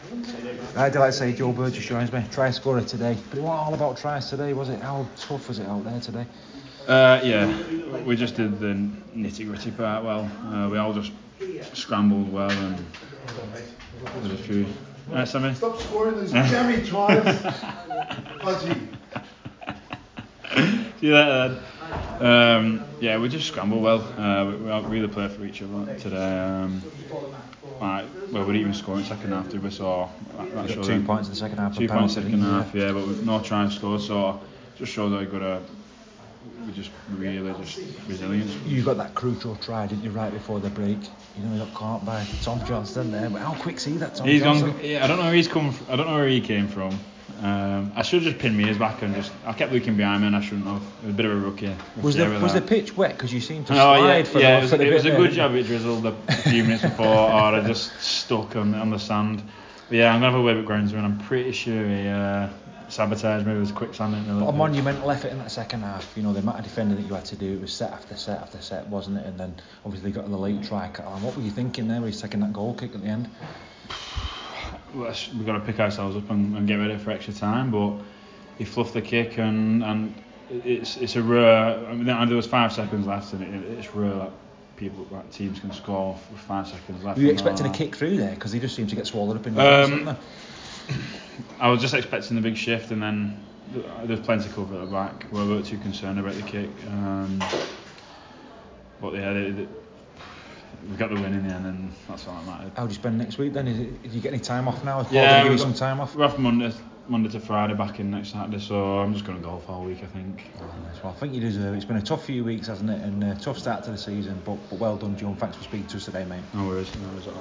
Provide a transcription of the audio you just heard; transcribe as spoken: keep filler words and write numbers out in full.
I'd like to say Joe Burgess joins me. Try scorer today, but it wasn't all about tries today, was it? How tough was it out there today? Uh, yeah, we just did the nitty gritty part well. Uh, we all just scrambled well, and there's a few. Right, Sammy? Stop scoring those jammy tries, Fudgy. See that then? Um, yeah, we just scrambled well. Uh, we, we really played for each other today. Um, right, well, we didn't even score in the second half, did we? So that, that shows two points in the second half. Two points in the second half, yeah, but with no tries scored, so just shows how good a. We just really just resilience. You got that crucial try, didn't you, right before the break? You know, he got caught by Tom Johnston there. But how quick's he, that Tom he's Johnston? Gone, yeah, I don't know where he's come. From, I don't know where he came from. Um, I should have just pinned Mears back and just. I kept looking behind me and I shouldn't have. It was a bit of a rookie. Was the was the pitch wet? Because you seemed to oh, slide yeah, for yeah, the it was, for it was a there. good job it drizzled a few minutes before, or I just stuck on on the sand. But yeah, I'm gonna have a word with Groundsman, and I'm pretty sure he uh, sabotaged me with quicksand. But a monumental effort in that second half. You know, the amount of defending that you had to do, it was set after set after set, wasn't it? And then obviously got the late try. What were you thinking there when he's taking that goal kick at the end? We've got to pick ourselves up and, and get ready for extra time, but he fluffed the kick, and, and it's it's a rare. I mean, there was five seconds left, and it, it's rare that people, like teams, can score with five seconds left. Were you expecting a kick through there? Because he just seemed to get swallowed up in the um, defence, I was just expecting the big shift, and then there's plenty of cover at the back. We weren't too concerned about the kick, um, but yeah, they, they, we got the win in the end, and that's all that mattered. How do you spend next week then? Is it, do you get any time off now? Is yeah, Paul going to give you got, some time off? We're off Monday, Monday to Friday, back in next Saturday, so I'm just going to golf all week, I think. Oh, nice. Well, I think you deserve it. It's been a tough few weeks, hasn't it? And a tough start to the season, but, but well done, John. Thanks for speaking to us today, mate. No worries, no worries at all.